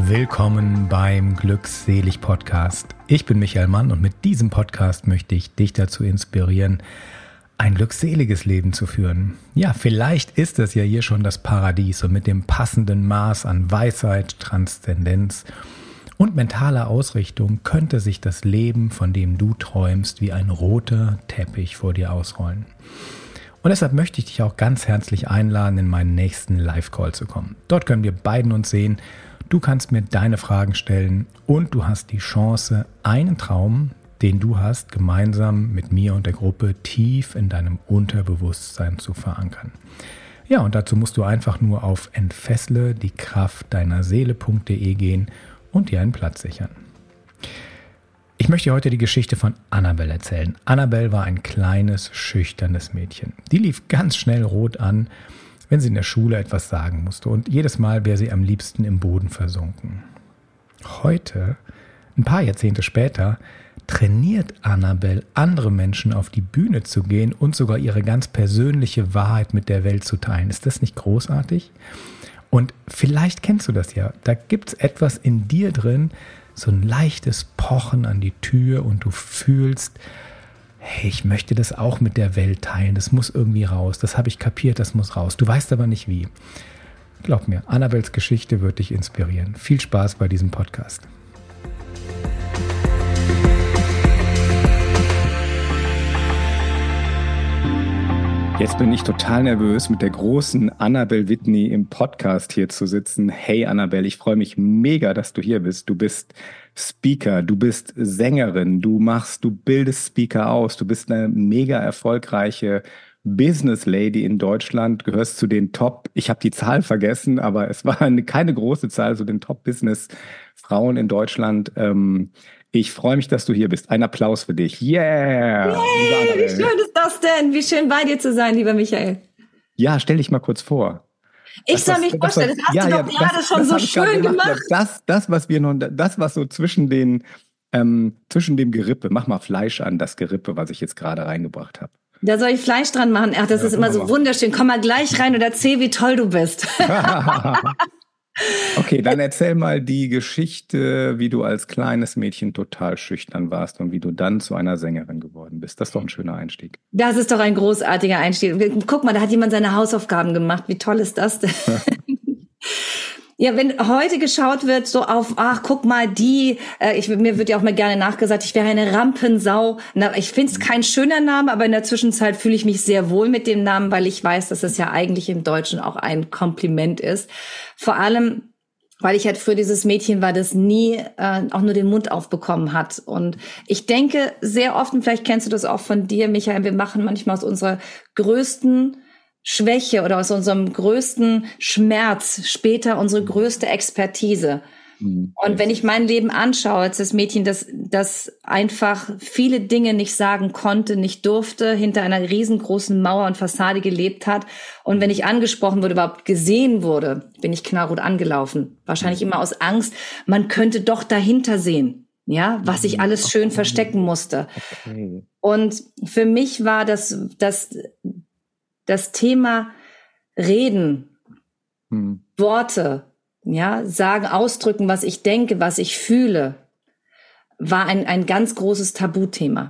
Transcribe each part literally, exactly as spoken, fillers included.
Willkommen beim Glückselig Podcast. Ich bin Michael Mann und mit diesem Podcast möchte ich dich dazu inspirieren, ein glückseliges Leben zu führen. Ja, vielleicht ist das ja hier schon das Paradies und mit dem passenden Maß an Weisheit, Transzendenz und mentaler Ausrichtung könnte sich das Leben, von dem du träumst, wie ein roter Teppich vor dir ausrollen. Und deshalb möchte ich dich auch ganz herzlich einladen, in meinen nächsten Live-Call zu kommen. Dort können wir beiden uns sehen. Du kannst mir deine Fragen stellen und du hast die Chance, einen Traum, den du hast, gemeinsam mit mir und der Gruppe tief in deinem Unterbewusstsein zu verankern. Ja, und dazu musst du einfach nur auf entfessle die Kraft deiner Seele punkt de gehen und dir einen Platz sichern. Ich möchte dir heute die Geschichte von Annabelle erzählen. Annabelle war ein kleines, schüchternes Mädchen. Die lief ganz schnell rot an, wenn sie in der Schule etwas sagen musste. Und jedes Mal wäre sie am liebsten im Boden versunken. Heute, ein paar Jahrzehnte später, trainiert Annabelle andere Menschen auf die Bühne zu gehen und sogar ihre ganz persönliche Wahrheit mit der Welt zu teilen. Ist das nicht großartig? Und vielleicht kennst du das ja. Da gibt es etwas in dir drin, so ein leichtes Pochen an die Tür und du fühlst, hey, ich möchte das auch mit der Welt teilen, das muss irgendwie raus, das habe ich kapiert, das muss raus. Du weißt aber nicht wie. Glaub mir, Annabelles Geschichte wird dich inspirieren. Viel Spaß bei diesem Podcast. Jetzt bin ich total nervös, mit der großen Annabelle Whitney im Podcast hier zu sitzen. Hey Annabelle, ich freue mich mega, dass du hier bist. Du bist Speaker, du bist Sängerin, du machst, du bildest Speaker aus, du bist eine mega erfolgreiche Business Lady in Deutschland, gehörst zu den Top, ich habe die Zahl vergessen, aber es war eine, keine große Zahl, so den Top Business Frauen in Deutschland. Ähm, Ich freue mich, dass du hier bist. Ein Applaus für dich. Yeah! Yay, wie schön ist das denn? Wie schön bei dir zu sein, lieber Michael. Ja, stell dich mal kurz vor. Ich das, soll mich das, vorstellen, das hast ja, du doch ja, gerade das, schon das so schön gemacht. gemacht. Das, das, was wir noch, das, was so zwischen den, ähm, zwischen dem Gerippe, mach mal Fleisch an, das Gerippe, was ich jetzt gerade reingebracht habe. Da soll ich Fleisch dran machen. Ach, das ja, ist immer so mal. Wunderschön. Komm mal gleich rein und erzähl, wie toll du bist. Okay, dann erzähl mal die Geschichte, wie du als kleines Mädchen total schüchtern warst und wie du dann zu einer Sängerin geworden bist. Das ist doch ein schöner Einstieg. Das ist doch ein großartiger Einstieg. Guck mal, da hat jemand seine Hausaufgaben gemacht. Wie toll ist das denn? Ja, wenn heute geschaut wird, so auf, ach, guck mal, die, äh, ich, mir wird ja auch mal gerne nachgesagt, ich wäre eine Rampensau. Na, ich finde es kein schöner Name, aber in der Zwischenzeit fühle ich mich sehr wohl mit dem Namen, weil ich weiß, dass es ja eigentlich im Deutschen auch ein Kompliment ist. Vor allem, weil ich halt früher dieses Mädchen war, das nie äh, auch nur den Mund aufbekommen hat. Und ich denke sehr oft, und vielleicht kennst du das auch von dir, Michael, wir machen manchmal aus unserer größten Schwäche oder aus unserem größten Schmerz später unsere größte Expertise. Mhm. Und wenn ich mein Leben anschaue, als das Mädchen, das, das einfach viele Dinge nicht sagen konnte, nicht durfte, hinter einer riesengroßen Mauer und Fassade gelebt hat. Und wenn ich angesprochen wurde, überhaupt gesehen wurde, bin ich knallrot angelaufen. Wahrscheinlich immer aus Angst, man könnte doch dahinter sehen, ja, was ich alles schön verstecken musste. Okay. Und für mich war das, das, das Thema Reden, hm. Worte, ja, sagen, ausdrücken, was ich denke, was ich fühle, war ein, ein ganz großes Tabuthema.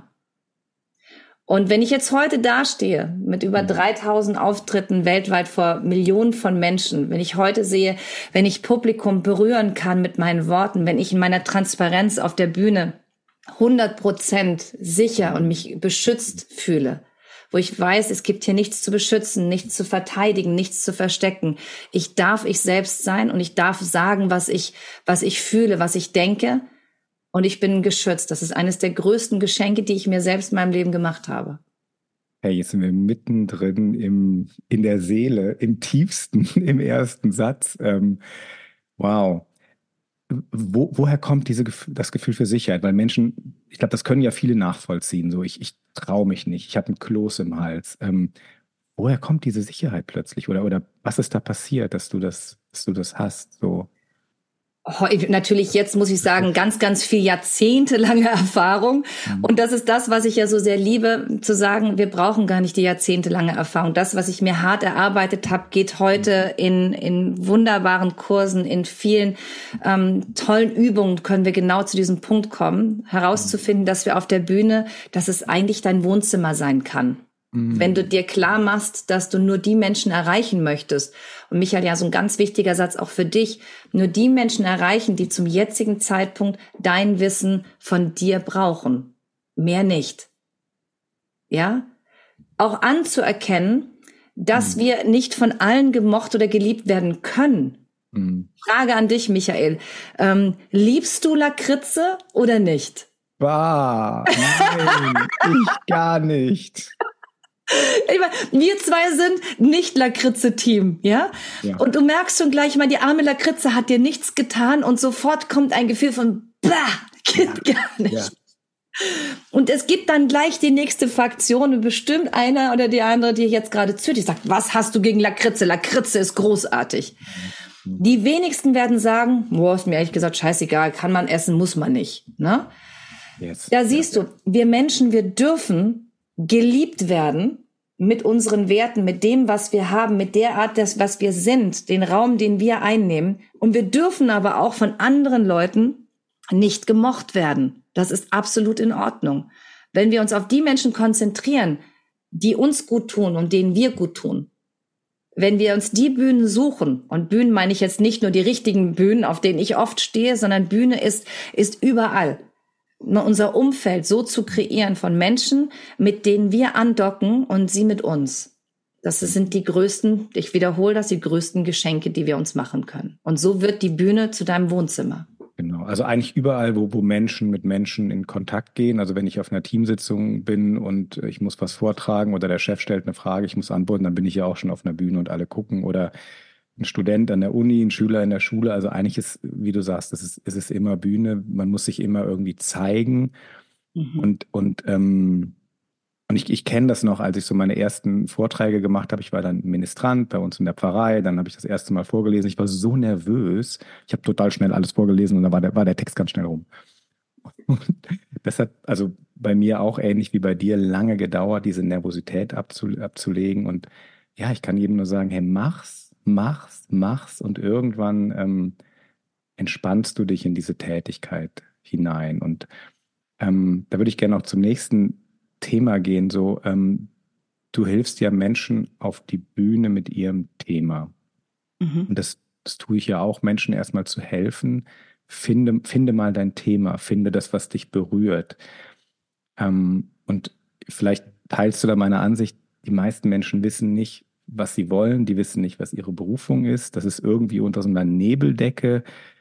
Und wenn ich jetzt heute dastehe, mit über dreitausend Auftritten weltweit vor Millionen von Menschen, wenn ich heute sehe, wenn ich Publikum berühren kann mit meinen Worten, wenn ich in meiner Transparenz auf der Bühne hundert Prozent sicher und mich beschützt fühle, wo ich weiß, es gibt hier nichts zu beschützen, nichts zu verteidigen, nichts zu verstecken. Ich darf ich selbst sein und ich darf sagen, was ich, was ich fühle, was ich denke. Und ich bin geschützt. Das ist eines der größten Geschenke, die ich mir selbst in meinem Leben gemacht habe. Hey, jetzt sind wir mittendrin im, in der Seele, im tiefsten, im ersten Satz. Ähm, wow. Wo, woher kommt diese, das Gefühl für Sicherheit? Weil Menschen, ich glaube, das können ja viele nachvollziehen. So, ich, ich traue mich nicht, ich habe einen Kloß im Hals. Ähm, woher kommt diese Sicherheit plötzlich? Oder, oder was ist da passiert, dass du das, dass du das hast? So. Natürlich jetzt muss ich sagen, ganz, ganz viel jahrzehntelange Erfahrung. Und das ist das, was ich ja so sehr liebe, zu sagen, wir brauchen gar nicht die jahrzehntelange Erfahrung. Das, was ich mir hart erarbeitet habe, geht heute in, in wunderbaren Kursen, in vielen ähm, tollen Übungen können wir genau zu diesem Punkt kommen, herauszufinden, dass wir auf der Bühne, dass es eigentlich dein Wohnzimmer sein kann. Wenn du dir klar machst, dass du nur die Menschen erreichen möchtest. Und Michael, ja, so ein ganz wichtiger Satz auch für dich. Nur die Menschen erreichen, die zum jetzigen Zeitpunkt dein Wissen von dir brauchen. Mehr nicht. Ja? Auch anzuerkennen, dass mhm. wir nicht von allen gemocht oder geliebt werden können. Mhm. Frage an dich, Michael. Ähm, liebst du Lakritze oder nicht? Bah, nein, ich gar nicht. Ich meine, wir zwei sind nicht Lakritze-Team, ja? ja? Und du merkst schon gleich mal, die arme Lakritze hat dir nichts getan und sofort kommt ein Gefühl von, bah, geht ja. gar nicht. Ja. Und es gibt dann gleich die nächste Fraktion und bestimmt einer oder die andere, die jetzt gerade zuhört, die sagt, was hast du gegen Lakritze? Lakritze ist großartig. Mhm. Die wenigsten werden sagen, boah, ist mir ehrlich gesagt scheißegal, kann man essen, muss man nicht, ne? Yes. Da siehst ja. du, wir Menschen, wir dürfen geliebt werden mit unseren Werten, mit dem, was wir haben, mit der Art, das, was wir sind, den Raum, den wir einnehmen. Und wir dürfen aber auch von anderen Leuten nicht gemocht werden. Das ist absolut in Ordnung. Wenn wir uns auf die Menschen konzentrieren, die uns gut tun und denen wir gut tun, wenn wir uns die Bühnen suchen, und Bühnen meine ich jetzt nicht nur die richtigen Bühnen, auf denen ich oft stehe, sondern Bühne ist, ist überall. Unser Umfeld so zu kreieren von Menschen, mit denen wir andocken und sie mit uns. Das sind die größten, ich wiederhole das, die größten Geschenke, die wir uns machen können. Und so wird die Bühne zu deinem Wohnzimmer. Genau, also eigentlich überall, wo, wo Menschen mit Menschen in Kontakt gehen. Also wenn ich auf einer Teamsitzung bin und ich muss was vortragen oder der Chef stellt eine Frage, ich muss antworten, dann bin ich ja auch schon auf einer Bühne und alle gucken. Oder ein Student an der Uni, ein Schüler in der Schule. Also eigentlich ist, wie du sagst, es ist, es ist immer Bühne. Man muss sich immer irgendwie zeigen. Mhm. Und, und, ähm, und ich, ich kenne das noch, als ich so meine ersten Vorträge gemacht habe. Ich war dann Ministrant bei uns in der Pfarrei. Dann habe ich das erste Mal vorgelesen. Ich war so nervös. Ich habe total schnell alles vorgelesen und dann war der, war der Text ganz schnell rum. Und das hat also bei mir auch ähnlich wie bei dir lange gedauert, diese Nervosität abzu, abzulegen. Und ja, ich kann jedem nur sagen, hey, mach's. Mach's, mach's und irgendwann ähm, entspannst du dich in diese Tätigkeit hinein. Und ähm, da würde ich gerne auch zum nächsten Thema gehen. So, ähm, du hilfst ja Menschen auf die Bühne mit ihrem Thema. Mhm. Und das, das tue ich ja auch, Menschen erstmal zu helfen. Finde, finde mal dein Thema, finde das, was dich berührt. Ähm, und vielleicht teilst du da meine Ansicht, die meisten Menschen wissen nicht, was sie wollen, die wissen nicht, was ihre Berufung ist. Das ist irgendwie unter so einer Nebeldecke.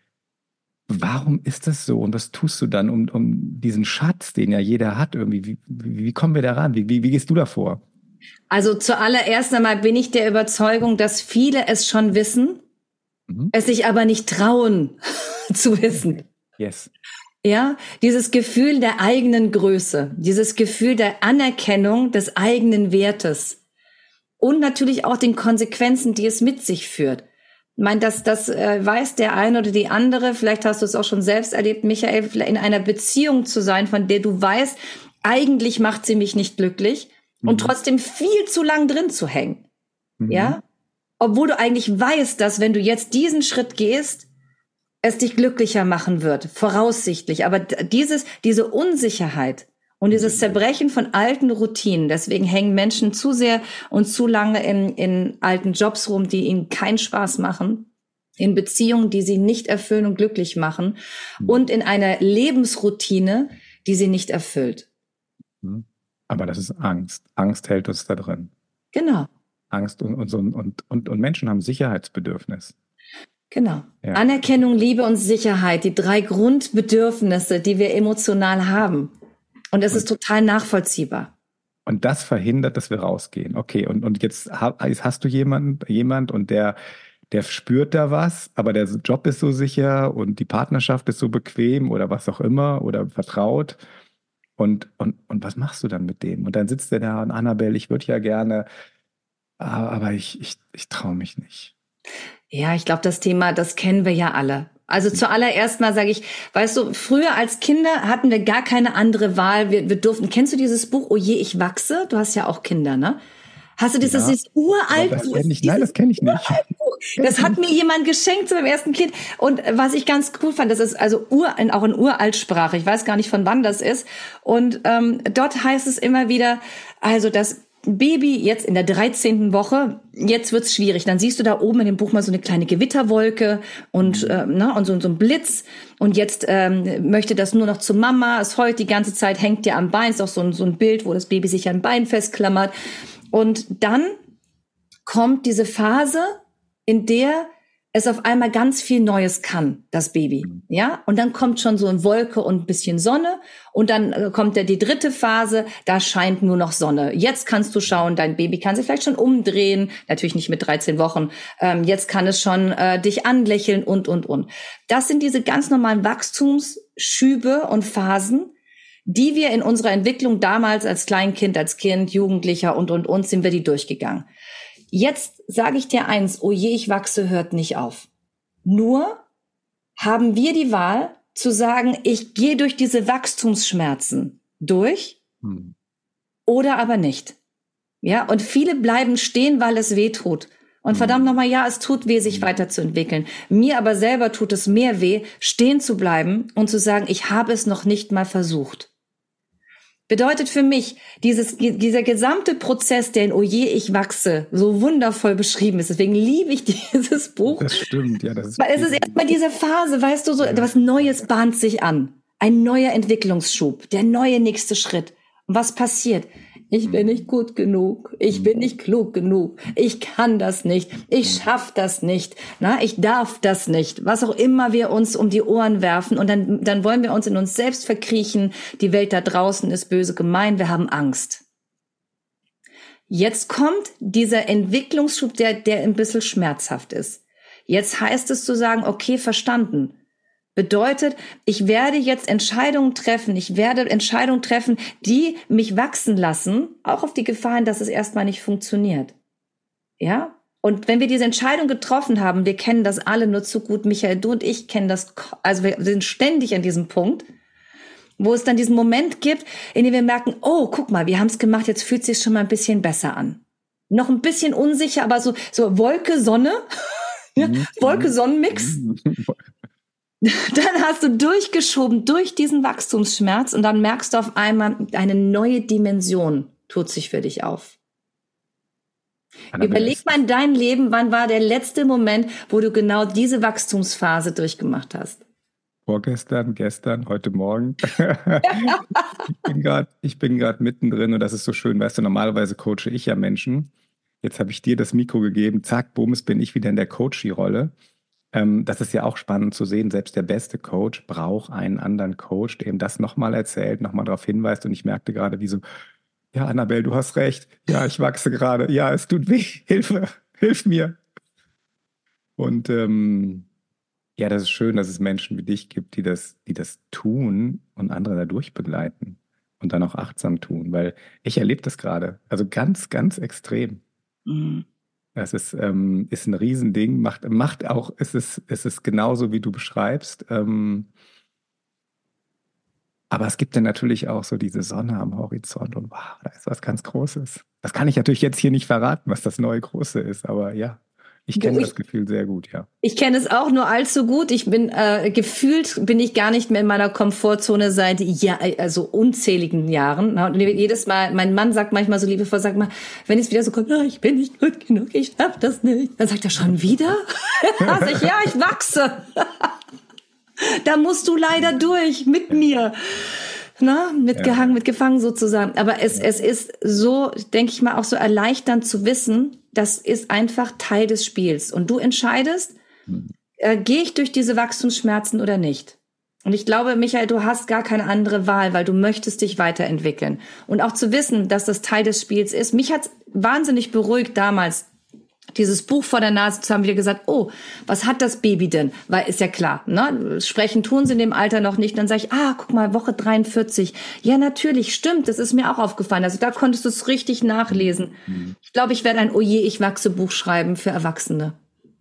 Warum ist das so? Und was tust du dann, um, um diesen Schatz, den ja jeder hat, irgendwie, wie, wie, wie kommen wir da ran? Wie, wie, wie gehst du da vor? Also zuallererst einmal bin ich der Überzeugung, dass viele es schon wissen, mhm. es sich aber nicht trauen zu wissen. Yes. Ja, dieses Gefühl der eigenen Größe, dieses Gefühl der Anerkennung des eigenen Wertes. Und natürlich auch den Konsequenzen, die es mit sich führt. Ich meine, das, das äh, weiß der eine oder die andere, vielleicht hast du es auch schon selbst erlebt, Michael, in einer Beziehung zu sein, von der du weißt, eigentlich macht sie mich nicht glücklich mhm. und trotzdem viel zu lang drin zu hängen. Mhm. Ja, obwohl du eigentlich weißt, dass wenn du jetzt diesen Schritt gehst, es dich glücklicher machen wird, voraussichtlich. Aber dieses, diese Unsicherheit und dieses Zerbrechen von alten Routinen, deswegen hängen Menschen zu sehr und zu lange in, in alten Jobs rum, die ihnen keinen Spaß machen, in Beziehungen, die sie nicht erfüllen und glücklich machen und in einer Lebensroutine, die sie nicht erfüllt. Aber das ist Angst. Angst hält uns da drin. Genau. Angst und, und, und, und, und Menschen haben Sicherheitsbedürfnis. Genau. Ja. Anerkennung, Liebe und Sicherheit, die drei Grundbedürfnisse, die wir emotional haben. Und es ist total nachvollziehbar. Und das verhindert, dass wir rausgehen. Okay, und, und jetzt hast du jemanden, jemand und der, der spürt da was, aber der Job ist so sicher und die Partnerschaft ist so bequem oder was auch immer oder vertraut. Und, und, und was machst du dann mit dem? Und dann sitzt der da und Annabelle, ich würde ja gerne, aber ich, ich, ich traue mich nicht. Ja, ich glaube, das Thema, das kennen wir ja alle. Also zuallererst mal sage ich, weißt du, früher als Kinder hatten wir gar keine andere Wahl. Wir, wir durften, kennst du dieses Buch, Oh je, ich wachse? Du hast ja auch Kinder, ne? Hast du das, ja, das ist uralt? Das kenn ich, nein, das kenne ich nicht. Das hat mir jemand geschenkt zu meinem ersten Kind. Und was ich ganz cool fand, das ist also ur, auch in Uraltsprache. Ich weiß gar nicht, von wann das ist. Und ähm, dort heißt es immer wieder, also das Baby jetzt in der dreizehnten Woche, jetzt wird's schwierig. Dann siehst du da oben in dem Buch mal so eine kleine Gewitterwolke und, mhm. äh, na, und so, so ein Blitz. Und jetzt ähm, möchte das nur noch zu Mama. Es heult die ganze Zeit, hängt dir am Bein. Ist auch so ein, so ein Bild, wo das Baby sich am Bein festklammert. Und dann kommt diese Phase, in der es auf einmal ganz viel Neues kann, das Baby, ja? Und dann kommt schon so eine Wolke und ein bisschen Sonne und dann äh, kommt ja die dritte Phase, da scheint nur noch Sonne. Jetzt kannst du schauen, dein Baby kann sich vielleicht schon umdrehen, natürlich nicht mit dreizehn Wochen, ähm, jetzt kann es schon äh, dich anlächeln und, und, und. Das sind diese ganz normalen Wachstumsschübe und Phasen, die wir in unserer Entwicklung damals als Kleinkind, als Kind, Jugendlicher und, und, und, sind wir die durchgegangen. Jetzt sage ich dir eins, oh je, ich wachse, hört nicht auf. Nur haben wir die Wahl zu sagen, ich gehe durch diese Wachstumsschmerzen durch hm. oder aber nicht. Ja, und viele bleiben stehen, weil es weh tut. Und verdammt nochmal, ja, es tut weh, sich weiterzuentwickeln. Mir aber selber tut es mehr weh, stehen zu bleiben und zu sagen, ich habe es noch nicht mal versucht. Bedeutet für mich, dieses, dieser gesamte Prozess, der in Oh je, ich wachse, so wundervoll beschrieben ist. Deswegen liebe ich dieses Buch. Das stimmt, ja. Das ist Weil es ist erstmal diese Phase, weißt du, so ja. was Neues bahnt sich an. Ein neuer Entwicklungsschub, der neue nächste Schritt. Und was passiert? Ich bin nicht gut genug. Ich bin nicht klug genug. Ich kann das nicht. Ich schaff das nicht. Na, ich darf das nicht. Was auch immer wir uns um die Ohren werfen. Und dann, dann wollen wir uns in uns selbst verkriechen. Die Welt da draußen ist böse gemein. Wir haben Angst. Jetzt kommt dieser Entwicklungsschub, der, der ein bisschen schmerzhaft ist. Jetzt heißt es zu sagen, okay, verstanden. Bedeutet, ich werde jetzt Entscheidungen treffen, ich werde Entscheidungen treffen, die mich wachsen lassen, auch auf die Gefahr hin, dass es erstmal nicht funktioniert. Ja? Und wenn wir diese Entscheidung getroffen haben, wir kennen das alle nur zu gut, Michael, du und ich kennen das, also wir sind ständig an diesem Punkt, wo es dann diesen Moment gibt, in dem wir merken, oh, guck mal, wir haben es gemacht, jetzt fühlt es sich schon mal ein bisschen besser an. Noch ein bisschen unsicher, aber so, so Wolke, Sonne, ja? Wolke, Sonnenmix. Dann hast du durchgeschoben durch diesen Wachstumsschmerz und dann merkst du auf einmal, eine neue Dimension tut sich für dich auf. Überleg mal in dein Leben, wann war der letzte Moment, wo du genau diese Wachstumsphase durchgemacht hast? Vorgestern, gestern, heute Morgen. ich bin gerade, ich bin gerade mittendrin und das ist so schön, weißt du, normalerweise coache ich ja Menschen. Jetzt habe ich dir das Mikro gegeben, zack, bums, bin ich wieder in der Coachie-Rolle. Das ist ja auch spannend zu sehen, selbst der beste Coach braucht einen anderen Coach, der ihm das nochmal erzählt, nochmal darauf hinweist. Und ich merkte gerade, wie so, ja, Annabelle, du hast recht. Ja, ich wachse gerade. Ja, es tut weh. Hilfe, hilf mir. Und ähm, ja, das ist schön, dass es Menschen wie dich gibt, die das, die das tun und andere dadurch begleiten und dann auch achtsam tun. Weil ich erlebe das gerade. Also ganz, ganz extrem. Mhm. Das ist, ähm, ist ein Riesending, macht, macht auch, es ist, es ist genauso, wie du beschreibst. Ähm, aber es gibt dann natürlich auch so diese Sonne am Horizont und wow, da ist was ganz Großes. Das kann ich natürlich jetzt hier nicht verraten, was das neue Große ist, aber ja, ich kenne das Gefühl sehr gut, ja. Ich kenne es auch nur allzu gut. Ich bin äh, gefühlt, bin ich gar nicht mehr in meiner Komfortzone seit ja, also unzähligen Jahren. Und jedes Mal, mein Mann sagt manchmal so liebevoll, sagt mal, wenn es wieder so kommt, oh, ich bin nicht gut genug, ich schaff das nicht. Dann sagt er, schon wieder? Also ich, ja, ich wachse. Da musst du leider durch mit mir. Na, mitgehangen, ja. mitgefangen sozusagen. Aber es, ja. es ist so, denke ich mal, auch so erleichternd zu wissen, das ist einfach Teil des Spiels. Und du entscheidest, mhm. äh, gehe ich durch diese Wachstumsschmerzen oder nicht? Und ich glaube, Michael, du hast gar keine andere Wahl, weil du möchtest dich weiterentwickeln. Und auch zu wissen, dass das Teil des Spiels ist. Mich hat's wahnsinnig beruhigt damals, dieses Buch vor der Nase zu haben, wieder gesagt, oh, was hat das Baby denn? Weil ist ja klar, ne? Sprechen tun sie in dem Alter noch nicht. Dann sage ich, ah, guck mal, Woche dreiundvierzig. Ja, natürlich, stimmt, das ist mir auch aufgefallen. Also da konntest du es richtig nachlesen. Mhm. Ich glaube, ich werde ein Oh je, ich wachse Buch schreiben für Erwachsene.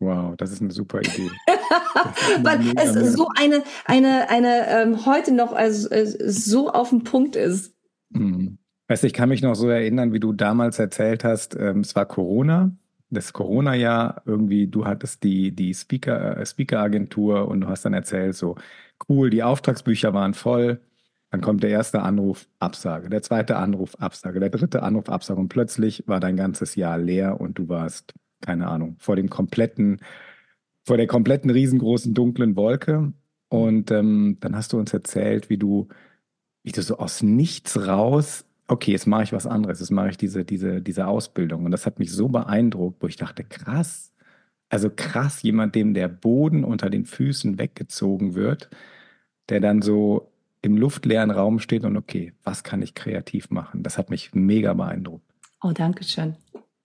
Wow, das ist eine super Idee. Weil es so eine, eine, eine ähm, heute noch also, äh, so auf den Punkt ist. Mhm. Weißt du, ich kann mich noch so erinnern, wie du damals erzählt hast, ähm, es war Corona, das Corona-Jahr, irgendwie, du hattest die, die Speaker, äh, Speaker-Agentur und du hast dann erzählt, so, cool, die Auftragsbücher waren voll, dann kommt der erste Anruf, Absage, der zweite Anruf, Absage, der dritte Anruf, Absage und plötzlich war dein ganzes Jahr leer und du warst, keine Ahnung, vor dem kompletten, vor der kompletten riesengroßen dunklen Wolke und ähm, dann hast du uns erzählt, wie du, wie du so aus nichts raus, okay, jetzt mache ich was anderes, jetzt mache ich diese, diese, diese Ausbildung. Und das hat mich so beeindruckt, wo ich dachte, krass, also krass, jemand, dem der Boden unter den Füßen weggezogen wird, der dann so im luftleeren Raum steht und okay, was kann ich kreativ machen? Das hat mich mega beeindruckt. Oh, danke schön.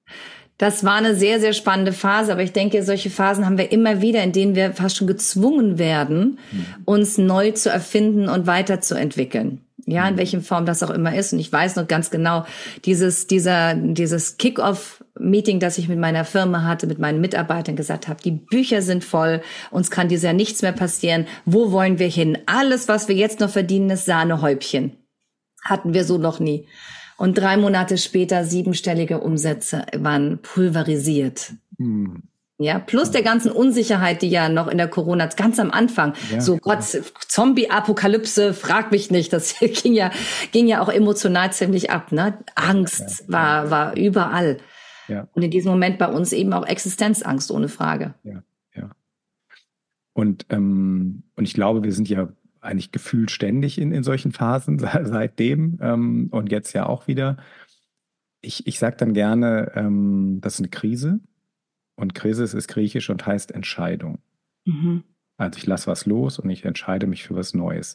Das war eine sehr, sehr spannende Phase, aber ich denke, solche Phasen haben wir immer wieder, in denen wir fast schon gezwungen werden, mhm. uns neu zu erfinden und weiterzuentwickeln. Ja, in welchen Form das auch immer ist. Und ich weiß noch ganz genau, dieses, dieser, dieses Kick-Off-Meeting, das ich mit meiner Firma hatte, mit meinen Mitarbeitern gesagt habe, die Bücher sind voll, uns kann dieses Jahr nichts mehr passieren. Wo wollen wir hin? Alles, was wir jetzt noch verdienen, ist Sahnehäubchen. Hatten wir so noch nie. Und drei Monate später siebenstellige Umsätze waren pulverisiert. Hm. Ja, plus der ganzen Unsicherheit, die ja noch in der Corona, ganz am Anfang, ja, so Gott, Zombie-Apokalypse, frag mich nicht, das ging ja, ging ja auch emotional ziemlich ab, ne? Angst ja, war, ja. war überall. Ja. Und in diesem Moment bei uns eben auch Existenzangst, ohne Frage. Ja, ja. Und, ähm, und ich glaube, wir sind ja eigentlich gefühlt ständig in, in solchen Phasen seitdem ähm, und jetzt ja auch wieder. Ich, ich sage dann gerne, ähm, das ist eine Krise. Und Krisis ist griechisch und heißt Entscheidung. Mhm. Also ich lasse was los und ich entscheide mich für was Neues.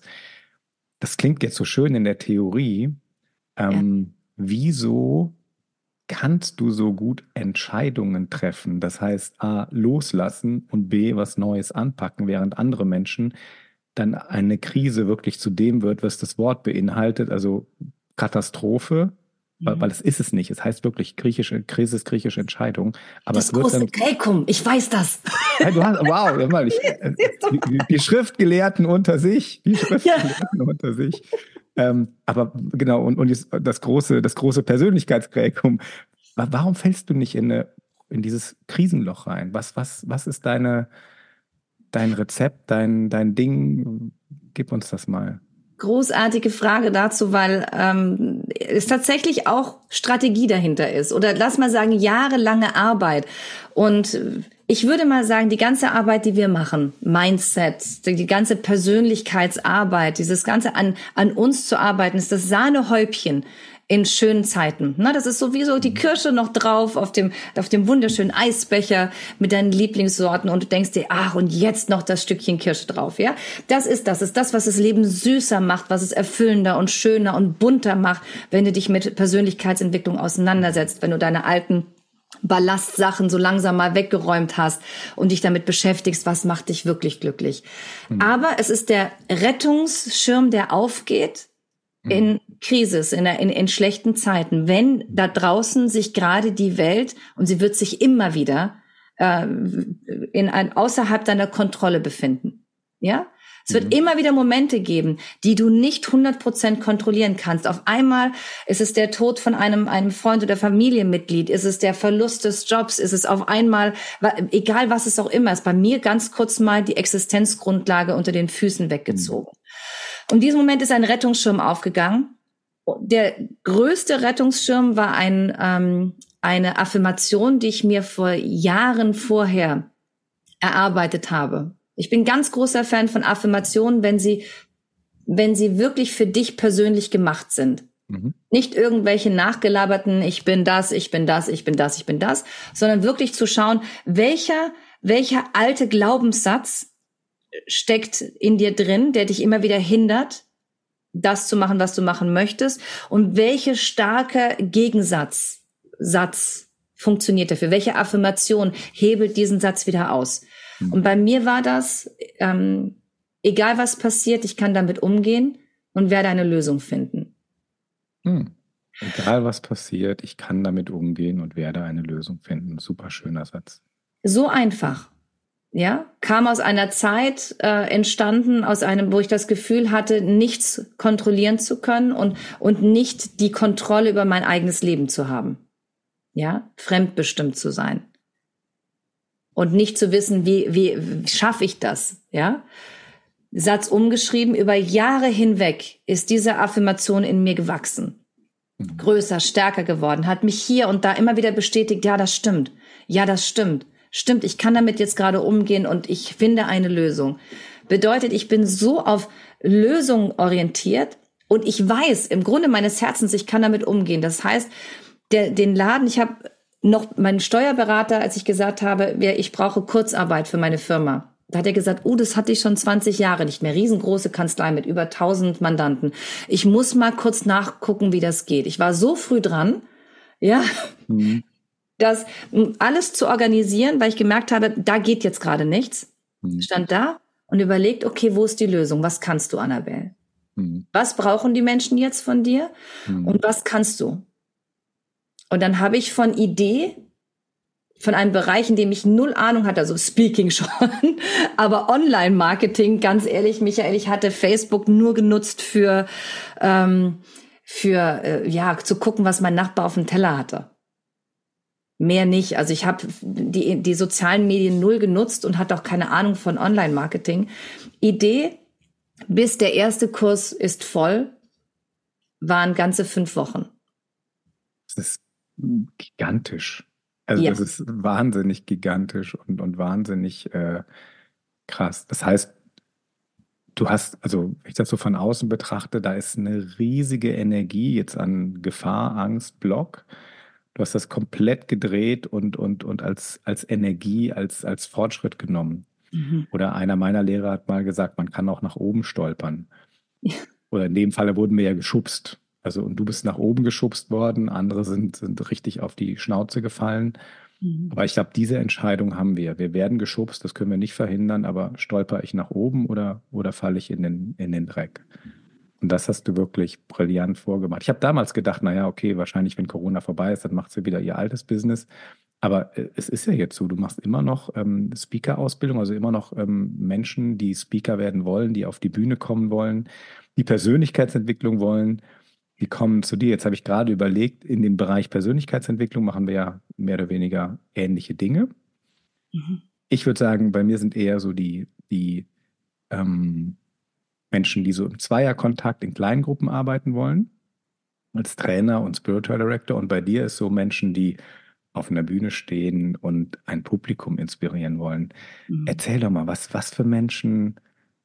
Das klingt jetzt so schön in der Theorie. Ähm, ja. Wieso kannst du so gut Entscheidungen treffen? Das heißt A, loslassen und B, was Neues anpacken, während andere Menschen dann eine Krise wirklich zu dem wird, was das Wort beinhaltet, also Katastrophe. Weil, weil es ist es nicht. Es heißt wirklich griechische Krise ist griechische Entscheidung. Aber das es wird große dann, Greikum, ich weiß das. Ja, du hast, wow, hör mal, ich, die, die Schriftgelehrten unter sich, die Schriftgelehrten ja. unter sich. Ähm, aber genau, und, und das große, das große Persönlichkeitsgreikum. Warum fällst du nicht in, eine, in dieses Krisenloch rein? Was, was, was ist deine, dein Rezept, dein, dein Ding? Gib uns das mal. Großartige Frage dazu, weil ähm, es tatsächlich auch Strategie dahinter ist. Oder lass mal sagen, jahrelange Arbeit. Und ich würde mal sagen, die ganze Arbeit, die wir machen, Mindset, die ganze Persönlichkeitsarbeit, dieses ganze an, an uns zu arbeiten, ist das Sahnehäubchen in schönen Zeiten. Na, das ist sowieso die Kirsche noch drauf auf dem, auf dem wunderschönen Eisbecher mit deinen Lieblingssorten und du denkst dir, ach, und jetzt noch das Stückchen Kirsche drauf, ja? Das ist das, ist das, was das Leben süßer macht, was es erfüllender und schöner und bunter macht, wenn du dich mit Persönlichkeitsentwicklung auseinandersetzt, wenn du deine alten Ballastsachen so langsam mal weggeräumt hast und dich damit beschäftigst, was macht dich wirklich glücklich. Mhm. Aber es ist der Rettungsschirm, der aufgeht, in Krisis, in, in, in schlechten Zeiten, wenn da draußen sich gerade die Welt, und sie wird sich immer wieder äh, in ein, außerhalb deiner Kontrolle befinden. Ja? Es wird mhm. immer wieder Momente geben, die du nicht hundert Prozent kontrollieren kannst. Auf einmal ist es der Tod von einem, einem Freund oder Familienmitglied, ist es der Verlust des Jobs, ist es auf einmal, egal was es auch immer ist, bei mir ganz kurz mal die Existenzgrundlage unter den Füßen weggezogen. Mhm. Und in diesem Moment ist ein Rettungsschirm aufgegangen. Der größte Rettungsschirm war ein, ähm, eine Affirmation, die ich mir vor Jahren vorher erarbeitet habe. Ich bin ganz großer Fan von Affirmationen, wenn sie, wenn sie wirklich für dich persönlich gemacht sind. Mhm. Nicht irgendwelche nachgelaberten, ich bin das, ich bin das, ich bin das, ich bin das, sondern wirklich zu schauen, welcher, welcher alte Glaubenssatz steckt in dir drin, der dich immer wieder hindert, das zu machen, was du machen möchtest, und welche starke Gegensatz, Satz funktioniert dafür, welche Affirmation hebelt diesen Satz wieder aus. Mhm. Und bei mir war das, ähm, egal was passiert, ich kann damit umgehen und werde eine Lösung finden. Mhm. Egal was passiert, ich kann damit umgehen und werde eine Lösung finden. Super schöner Satz. So einfach. Ja, kam aus einer Zeit äh, entstanden, aus einem, wo ich das Gefühl hatte, nichts kontrollieren zu können und und nicht die Kontrolle über mein eigenes Leben zu haben. Ja, fremdbestimmt zu sein und nicht zu wissen, wie wie, wie schaffe ich das? Ja, Satz umgeschrieben: Über Jahre hinweg ist diese Affirmation in mir gewachsen, mhm. größer, stärker geworden, hat mich hier und da immer wieder bestätigt. Ja, das stimmt. Ja, das stimmt. Stimmt, ich kann damit jetzt gerade umgehen und ich finde eine Lösung. Bedeutet, ich bin so auf Lösungen orientiert und ich weiß im Grunde meines Herzens, ich kann damit umgehen. Das heißt, der, den Laden, ich habe noch meinen Steuerberater, als ich gesagt habe, ich brauche Kurzarbeit für meine Firma. Da hat er gesagt, oh, das hatte ich schon zwanzig Jahre nicht mehr. Riesengroße Kanzlei mit über tausend Mandanten. Ich muss mal kurz nachgucken, wie das geht. Ich war so früh dran, ja, mhm. das alles zu organisieren, weil ich gemerkt habe, da geht jetzt gerade nichts. Mhm. Stand da und überlegt, okay, wo ist die Lösung? Was kannst du, Annabelle? Mhm. Was brauchen die Menschen jetzt von dir? Mhm. Und was kannst du? Und dann habe ich von Idee, von einem Bereich, in dem ich null Ahnung hatte, also Speaking schon, aber Online-Marketing, ganz ehrlich, Michael, ich hatte Facebook nur genutzt für, ähm, für äh, ja, zu gucken, was mein Nachbar auf dem Teller hatte. Mehr nicht. Also ich habe die, die sozialen Medien null genutzt und hatte auch keine Ahnung von Online-Marketing. Idee, bis der erste Kurs ist voll, waren ganze fünf Wochen. Das ist gigantisch. Also ja. Das ist wahnsinnig gigantisch und, und wahnsinnig äh, krass. Das heißt, du hast, also wenn ich das so von außen betrachte, da ist eine riesige Energie jetzt an Gefahr, Angst, Block. Du hast das komplett gedreht und, und, und als, als Energie, als, als Fortschritt genommen. Mhm. Oder einer meiner Lehrer hat mal gesagt, man kann auch nach oben stolpern. Ja. Oder in dem Falle wurden wir ja geschubst. Also und du bist nach oben geschubst worden, andere sind, sind richtig auf die Schnauze gefallen. Mhm. Aber ich glaube, diese Entscheidung haben wir. Wir werden geschubst, das können wir nicht verhindern, aber stolper ich nach oben oder, oder falle ich in den, in den Dreck? Und das hast du wirklich brillant vorgemacht. Ich habe damals gedacht, naja, okay, wahrscheinlich, wenn Corona vorbei ist, dann macht sie wieder ihr altes Business. Aber äh, es ist ja jetzt so, du machst immer noch ähm, Speaker-Ausbildung, also immer noch ähm, Menschen, die Speaker werden wollen, die auf die Bühne kommen wollen, die Persönlichkeitsentwicklung wollen, die kommen zu dir. Jetzt habe ich gerade überlegt, in dem Bereich Persönlichkeitsentwicklung machen wir ja mehr oder weniger ähnliche Dinge. Mhm. Ich würde sagen, bei mir sind eher so die, die ähm, Menschen, die so im Zweierkontakt in kleinen Gruppen arbeiten wollen, als Trainer und Spiritual Director. Und bei dir ist so Menschen, die auf einer Bühne stehen und ein Publikum inspirieren wollen. Mhm. Erzähl doch mal, was, was für Menschen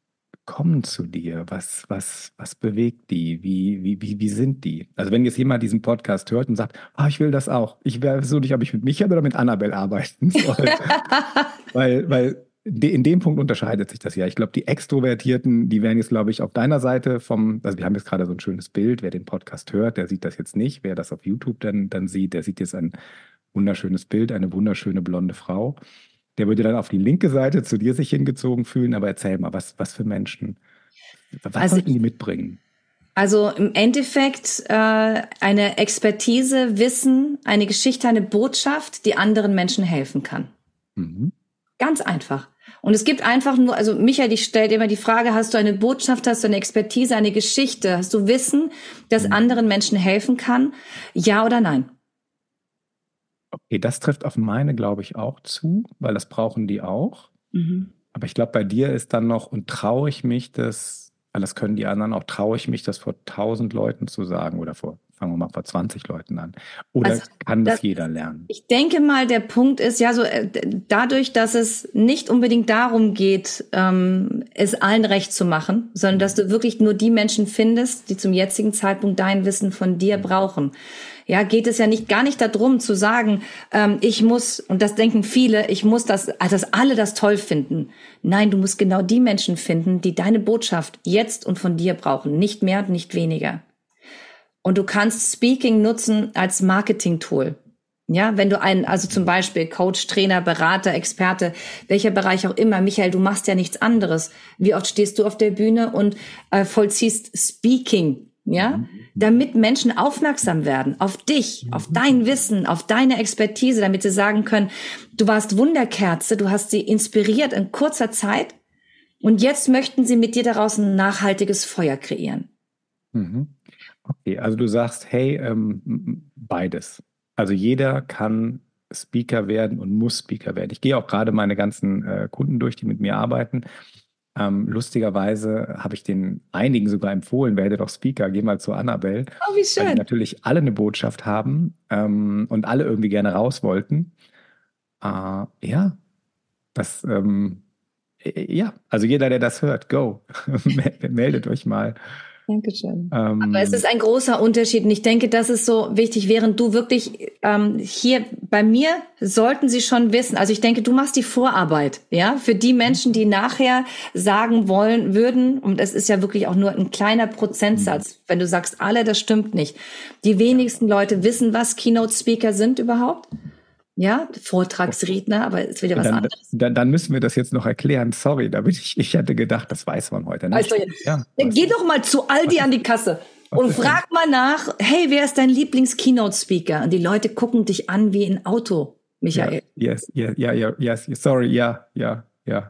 kommen zu dir? Was, was, was bewegt die? Wie, wie, wie, wie sind die? Also wenn jetzt jemand diesen Podcast hört und sagt, oh, ich will das auch. Ich weiß so nicht, ob ich mit Michael oder mit Annabelle arbeiten soll. weil, weil in dem Punkt unterscheidet sich das ja. Ich glaube, die Extrovertierten, die wären jetzt, glaube ich, auf deiner Seite vom, also wir haben jetzt gerade so ein schönes Bild, wer den Podcast hört, der sieht das jetzt nicht. Wer das auf YouTube dann, dann sieht, der sieht jetzt ein wunderschönes Bild, eine wunderschöne blonde Frau. Der würde dann auf die linke Seite zu dir sich hingezogen fühlen. Aber erzähl mal, was, was für Menschen, was also, sollten die mitbringen? Also im Endeffekt äh, eine Expertise, Wissen, eine Geschichte, eine Botschaft, die anderen Menschen helfen kann. Mhm. Ganz einfach. Und es gibt einfach nur, also Michael, ich stelle dir immer die Frage, hast du eine Botschaft, hast du eine Expertise, eine Geschichte, hast du Wissen, das mhm. anderen Menschen helfen kann? Ja oder nein? Okay, das trifft auf meine, glaube ich, auch zu, weil das brauchen die auch. Mhm. Aber ich glaube, bei dir ist dann noch, und traue ich mich das, weil das können die anderen auch, traue ich mich das vor tausend Leuten zu sagen oder vor, fangen wir mal vor zwanzig Leuten an. Oder also, kann das, das jeder lernen? Ich denke mal, der Punkt ist ja so, äh, dadurch, dass es nicht unbedingt darum geht, ähm, es allen recht zu machen, sondern dass du wirklich nur die Menschen findest, die zum jetzigen Zeitpunkt dein Wissen von dir brauchen. Ja, geht es ja nicht gar nicht darum zu sagen, ähm, ich muss, und das denken viele, ich muss das, also dass alle das toll finden. Nein, du musst genau die Menschen finden, die deine Botschaft jetzt und von dir brauchen, nicht mehr und nicht weniger. Und du kannst Speaking nutzen als Marketing-Tool. Ja, wenn du einen, also zum Beispiel Coach, Trainer, Berater, Experte, welcher Bereich auch immer, Michael, du machst ja nichts anderes. Wie oft stehst du auf der Bühne und äh, vollziehst Speaking? ja, damit Menschen aufmerksam werden auf dich, auf dein Wissen, auf deine Expertise, damit sie sagen können, du warst Wunderkerze, du hast sie inspiriert in kurzer Zeit und jetzt möchten sie mit dir daraus ein nachhaltiges Feuer kreieren. Mhm. Okay, also du sagst, hey, ähm, beides. Also jeder kann Speaker werden und muss Speaker werden. Ich gehe auch gerade meine ganzen äh, Kunden durch, die mit mir arbeiten. Ähm, lustigerweise habe ich den einigen sogar empfohlen, werde doch Speaker, geh mal zu Annabelle. Oh, wie schön. Weil die natürlich alle eine Botschaft haben ähm, und alle irgendwie gerne raus wollten. Äh, ja, das, ähm, äh, ja, also jeder, der das hört, go, meldet euch mal. Dankeschön. Ähm, Aber es ist ein großer Unterschied und ich denke, das ist so wichtig, während du wirklich ähm, hier bei mir sollten sie schon wissen, also ich denke, du machst die Vorarbeit, ja, für die Menschen, die nachher sagen wollen würden, und es ist ja wirklich auch nur ein kleiner Prozentsatz, mhm. wenn du sagst, alle, das stimmt nicht. Die wenigsten Leute wissen, was Keynote-Speaker sind überhaupt. Ja, Vortragsredner, aber es wird ja was dann, anderes. Dann, dann müssen wir das jetzt noch erklären. Sorry, da bin ich, ich hätte gedacht, das weiß man heute nicht. Also, ja, geh doch mal zu Aldi an die Kasse und frag mal nach, hey, wer ist dein Lieblings-Keynote-Speaker? Und die Leute gucken dich an wie ein Auto, Michael. Ja, yes, ja, ja, ja, yes, sorry, ja, ja, ja.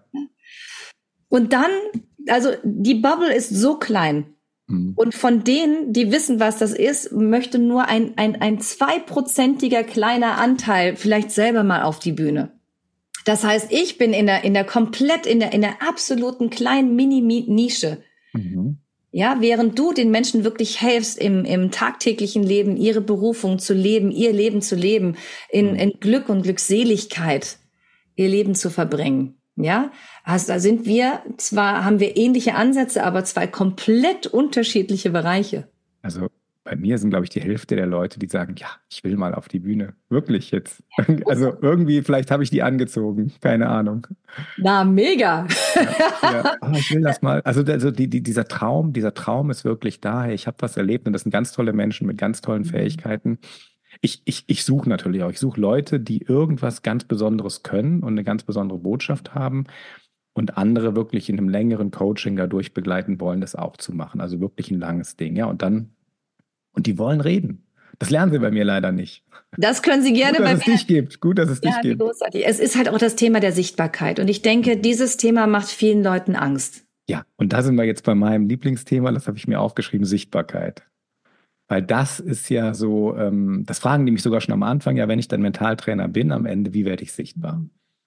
Und dann, also die Bubble ist so klein. Und von denen, die wissen, was das ist, möchte nur ein, ein, ein zweiprozentiger kleiner Anteil vielleicht selber mal auf die Bühne. Das heißt, ich bin in der, in der komplett, in der, in der absoluten kleinen Mini-Nische. Mhm. Ja, während du den Menschen wirklich helfst, im, im tagtäglichen Leben ihre Berufung zu leben, ihr Leben zu leben, in, in Glück und Glückseligkeit ihr Leben zu verbringen. Ja, also da sind wir, zwar haben wir ähnliche Ansätze, aber zwei komplett unterschiedliche Bereiche. Also bei mir sind, glaube ich, die Hälfte der Leute, die sagen, ja, ich will mal auf die Bühne. Wirklich jetzt. Also irgendwie, vielleicht habe ich die angezogen. Keine Ahnung. Na, mega. Ja, ja. Oh, ich will das mal. Also, also die, die, dieser Traum, dieser Traum ist wirklich da. Hey, ich habe was erlebt und das sind ganz tolle Menschen mit ganz tollen Fähigkeiten. Ich, ich, ich suche natürlich auch. Ich suche Leute, die irgendwas ganz Besonderes können und eine ganz besondere Botschaft haben und andere wirklich in einem längeren Coaching dadurch begleiten wollen, das auch zu machen. Also wirklich ein langes Ding. Ja, und dann, und die wollen reden. Das lernen sie bei mir leider nicht. Das können sie gerne bei mir. Gut, dass bei es dich gibt. Gut, dass es ja, dich gibt. Großartig. Es ist halt auch das Thema der Sichtbarkeit. Und ich denke, dieses Thema macht vielen Leuten Angst. Ja, und da sind wir jetzt bei meinem Lieblingsthema. Das habe ich mir aufgeschrieben, Sichtbarkeit. Weil das ist ja so, ähm, das fragen die mich sogar schon am Anfang, ja, wenn ich dann Mentaltrainer bin, am Ende, wie werde ich sichtbar?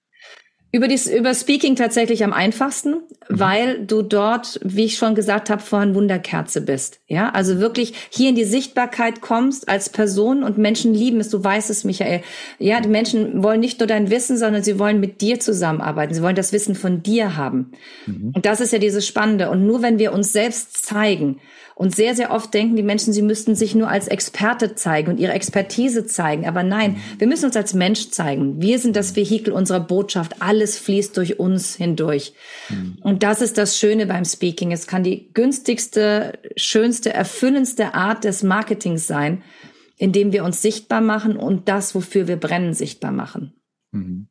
Über, dies, über Speaking tatsächlich am einfachsten, mhm. weil du dort, wie ich schon gesagt habe, vorhin Wunderkerze bist. Ja, also wirklich hier in die Sichtbarkeit kommst als Person und Menschen lieben es, du weißt es, Michael. Ja, die Menschen wollen nicht nur dein Wissen, sondern sie wollen mit dir zusammenarbeiten. Sie wollen das Wissen von dir haben. Mhm. Und das ist ja dieses Spannende. Und nur wenn wir uns selbst zeigen, und sehr, sehr oft denken die Menschen, sie müssten sich nur als Experte zeigen und ihre Expertise zeigen. Aber nein, wir müssen uns als Mensch zeigen. Wir sind das Vehikel unserer Botschaft. Alles fließt durch uns hindurch. Mhm. Und das ist das Schöne beim Speaking. Es kann die günstigste, schönste, erfüllendste Art des Marketings sein, indem wir uns sichtbar machen und das, wofür wir brennen, sichtbar machen. Mhm.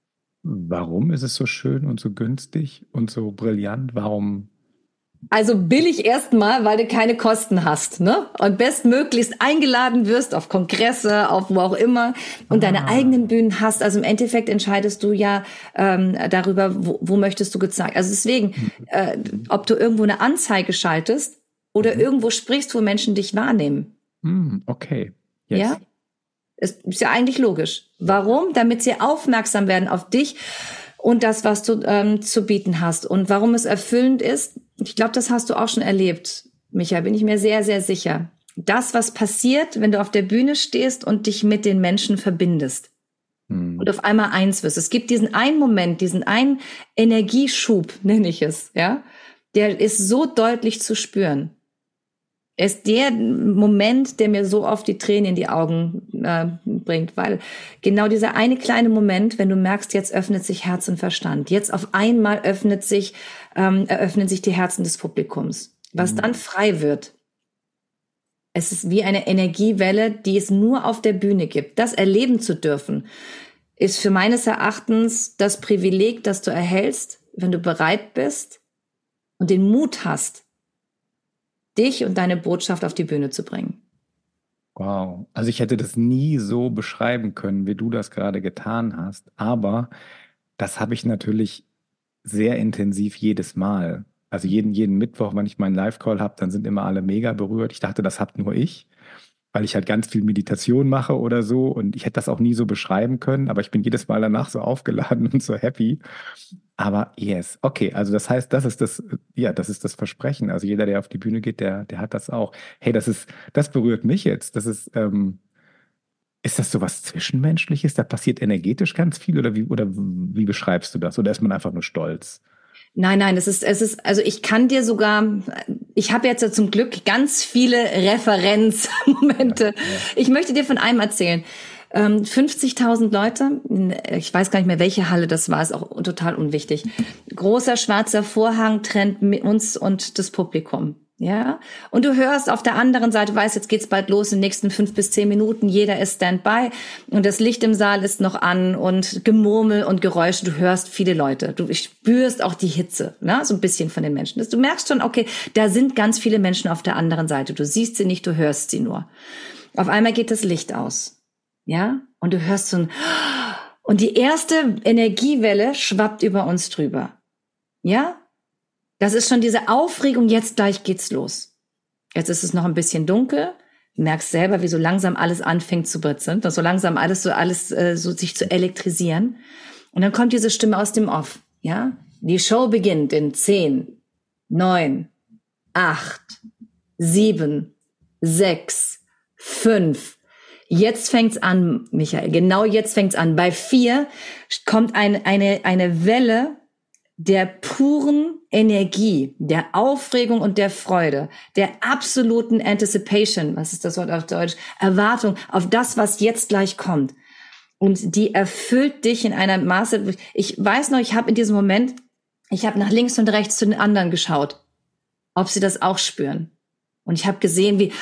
Warum ist es so schön und so günstig und so brillant? Warum? Also billig erstmal, weil du keine Kosten hast, ne? Und bestmöglichst eingeladen wirst auf Kongresse, auf wo auch immer und ah. deine eigenen Bühnen hast. Also im Endeffekt entscheidest du ja ähm, darüber, wo, wo möchtest du gezeigt. Also deswegen, äh, ob du irgendwo eine Anzeige schaltest oder mhm. irgendwo sprichst, wo Menschen dich wahrnehmen. Mhm, okay. Yes. Ja, ist, ist ja eigentlich logisch. Warum? Damit sie aufmerksam werden auf dich und das, was du ähm, zu bieten hast. Und warum es erfüllend ist, ich glaube, das hast du auch schon erlebt, Michael, bin ich mir sehr, sehr sicher. Das, was passiert, wenn du auf der Bühne stehst und dich mit den Menschen verbindest hm. und auf einmal eins wirst. Es gibt diesen einen Moment, diesen einen Energieschub, nenne ich es, ja, der ist so deutlich zu spüren. Er ist der Moment, der mir so oft die Tränen in die Augen äh, bringt, weil genau dieser eine kleine Moment, wenn du merkst, jetzt öffnet sich Herz und Verstand, jetzt auf einmal öffnet sich, ähm, eröffnen sich die Herzen des Publikums, was mhm. dann frei wird. Es ist wie eine Energiewelle, die es nur auf der Bühne gibt. Das erleben zu dürfen, ist für meines Erachtens das Privileg, das du erhältst, wenn du bereit bist und den Mut hast, dich und deine Botschaft auf die Bühne zu bringen. Wow. Also ich hätte das nie so beschreiben können, wie du das gerade getan hast. Aber das habe ich natürlich sehr intensiv jedes Mal. Also jeden, jeden Mittwoch, wenn ich meinen Live-Call habe, dann sind immer alle mega berührt. Ich dachte, das habt nur ich, weil ich halt ganz viel Meditation mache oder so. Und ich hätte das auch nie so beschreiben können, aber ich bin jedes Mal danach so aufgeladen und so happy. Aber yes, okay, also das heißt, das ist das, ja, das ist das Versprechen. Also jeder, der auf die Bühne geht, der, der hat das auch. Hey, das ist, das berührt mich jetzt. Das ist, ähm, ist das so was Zwischenmenschliches? Da passiert energetisch ganz viel oder wie, oder wie beschreibst du das? Oder ist man einfach nur stolz? Nein, nein, es ist, es ist, also ich kann dir sogar, ich habe jetzt ja zum Glück ganz viele Referenzmomente. Ja, ja. Ich möchte dir von einem erzählen. Ähm, fünfzigtausend Leute, ich weiß gar nicht mehr, welche Halle das war, ist auch total unwichtig. Großer schwarzer Vorhang trennt uns und das Publikum. Ja, und du hörst auf der anderen Seite, weißt, jetzt geht's bald los in den nächsten fünf bis zehn Minuten, jeder ist Standby und das Licht im Saal ist noch an und Gemurmel und Geräusche, du hörst viele Leute, du spürst auch die Hitze, ne, so ein bisschen von den Menschen. Du merkst schon, okay, da sind ganz viele Menschen auf der anderen Seite, du siehst sie nicht, du hörst sie nur. Auf einmal geht das Licht aus, ja, und du hörst so ein, und die erste Energiewelle schwappt über uns drüber, ja. Das ist schon diese Aufregung, jetzt gleich geht's los. Jetzt ist es noch ein bisschen dunkel. Du merkst selber, wie so langsam alles anfängt zu britzeln, so langsam alles so alles äh, so sich zu elektrisieren. Und dann kommt diese Stimme aus dem Off, ja? Die Show beginnt in zehn, neun, acht, sieben, sechs, fünf. Jetzt fängt's an, Michael. Genau jetzt fängt's an. Bei vier kommt ein, eine eine Welle der puren Energie, der Aufregung und der Freude, der absoluten Anticipation, was ist das Wort auf Deutsch? Erwartung auf das, was jetzt gleich kommt. Und die erfüllt dich in einer Maße. Ich weiß noch, ich habe in diesem Moment, ich habe nach links und rechts zu den anderen geschaut, ob sie das auch spüren. Und ich habe gesehen, wie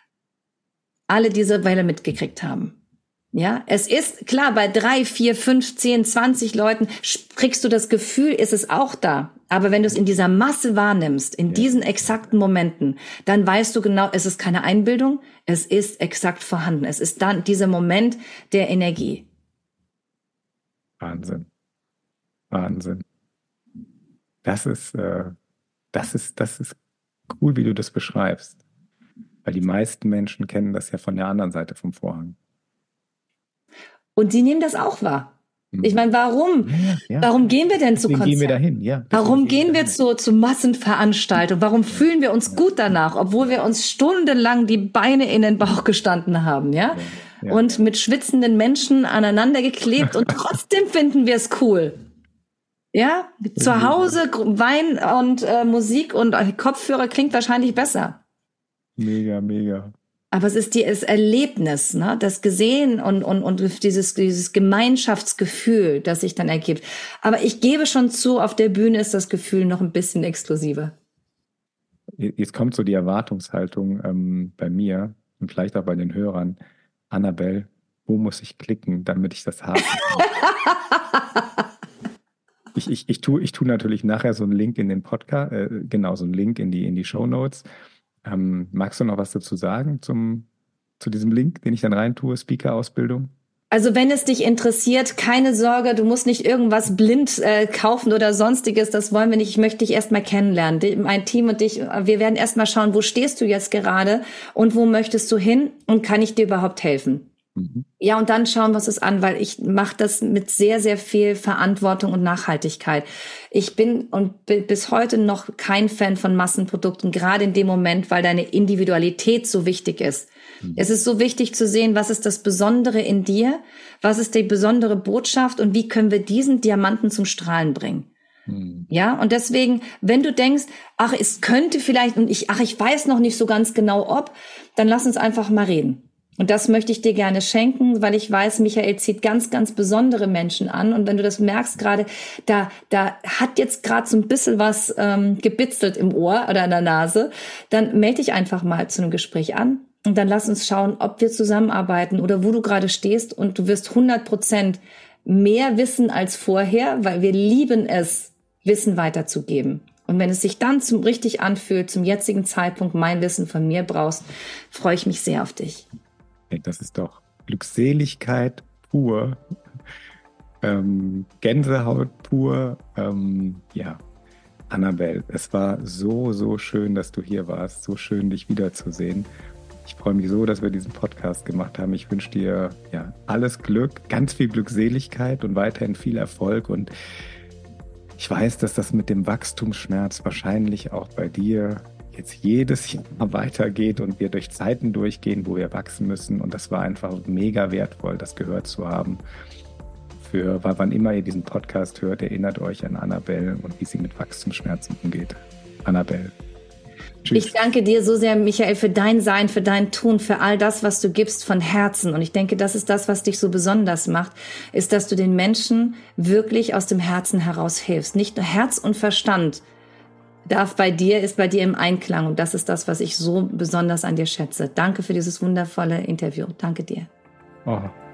alle diese Welle mitgekriegt haben. Ja, es ist klar, bei drei, vier, fünf, zehn, zwanzig Leuten kriegst du das Gefühl, ist es auch da. Aber wenn du es in dieser Masse wahrnimmst, in ja. diesen exakten Momenten, dann weißt du genau, es ist keine Einbildung, es ist exakt vorhanden. Es ist dann dieser Moment der Energie. Wahnsinn. Wahnsinn. Das ist, äh, das ist, das ist cool, wie du das beschreibst. Weil die meisten Menschen kennen das ja von der anderen Seite vom Vorhang. Und die nehmen das auch wahr. Ich meine, warum? Ja, ja. Warum gehen wir denn zu Konzerten? Gehen wir dahin, ja. Warum gehen wir, wir zu, zu Massenveranstaltungen? Warum fühlen wir uns gut danach, obwohl wir uns stundenlang die Beine in den Bauch gestanden haben, ja? ja, ja. Und mit schwitzenden Menschen aneinander geklebt und trotzdem finden wir es cool. Ja? Zu Hause Wein und äh, Musik und äh, Kopfhörer klingt wahrscheinlich besser. Mega, mega. Aber es ist die, das Erlebnis, ne, das Gesehen und, und, und dieses, dieses Gemeinschaftsgefühl, das sich dann ergibt. Aber ich gebe schon zu, auf der Bühne ist das Gefühl noch ein bisschen exklusiver. Jetzt kommt so die Erwartungshaltung ähm, bei mir und vielleicht auch bei den Hörern. Annabelle, wo muss ich klicken, damit ich das habe? ich, ich, ich tue ich tu natürlich nachher so einen Link in den Podcast, äh, genau, so einen Link in die, in die Shownotes. Ähm, magst du noch was dazu sagen zum, zu diesem Link, den ich dann reintue, Speaker-Ausbildung? Also wenn es dich interessiert, keine Sorge, du musst nicht irgendwas blind äh, kaufen oder sonstiges, das wollen wir nicht. Ich möchte dich erstmal kennenlernen. Die, mein Team und ich, wir werden erstmal schauen, wo stehst du jetzt gerade und wo möchtest du hin und kann ich dir überhaupt helfen? Mhm. Ja, und dann schauen wir uns das an, weil ich mache das mit sehr, sehr viel Verantwortung und Nachhaltigkeit. Ich bin und bin bis heute noch kein Fan von Massenprodukten, gerade in dem Moment, weil deine Individualität so wichtig ist. Mhm. Es ist so wichtig zu sehen, was ist das Besondere in dir, was ist die besondere Botschaft und wie können wir diesen Diamanten zum Strahlen bringen. Mhm. Ja, und deswegen, wenn du denkst, ach, es könnte vielleicht, und ich, ach, ich weiß noch nicht so ganz genau ob, dann lass uns einfach mal reden. Und das möchte ich dir gerne schenken, weil ich weiß, Michael zieht ganz, ganz besondere Menschen an. Und wenn du das merkst gerade, da da hat jetzt gerade so ein bisschen was ähm, gebitzelt im Ohr oder in der Nase, dann melde dich einfach mal zu einem Gespräch an. Und dann lass uns schauen, ob wir zusammenarbeiten oder wo du gerade stehst. Und du wirst hundert Prozent mehr wissen als vorher, weil wir lieben es, Wissen weiterzugeben. Und wenn es sich dann zum richtig anfühlt, zum jetzigen Zeitpunkt mein Wissen von mir brauchst, freue ich mich sehr auf dich. Das ist doch Glückseligkeit pur, ähm, Gänsehaut pur. Ähm, ja, Annabelle, es war so, so schön, dass du hier warst. So schön, dich wiederzusehen. Ich freue mich so, dass wir diesen Podcast gemacht haben. Ich wünsche dir ja, alles Glück, ganz viel Glückseligkeit und weiterhin viel Erfolg. Und ich weiß, dass das mit dem Wachstumsschmerz wahrscheinlich auch bei dir jetzt jedes Jahr weitergeht und wir durch Zeiten durchgehen, wo wir wachsen müssen. Und das war einfach mega wertvoll, das gehört zu haben. Für wann immer ihr diesen Podcast hört, erinnert euch an Annabelle und wie sie mit Wachstumsschmerzen umgeht. Annabelle. Tschüss. Ich danke dir so sehr, Michael, für dein Sein, für dein Tun, für all das, was du gibst von Herzen. Und ich denke, das ist das, was dich so besonders macht, ist, dass du den Menschen wirklich aus dem Herzen heraus hilfst. Nicht nur Herz und Verstand darf bei dir, ist bei dir im Einklang. Und das ist das, was ich so besonders an dir schätze. Danke für dieses wundervolle Interview. Danke dir. Oh.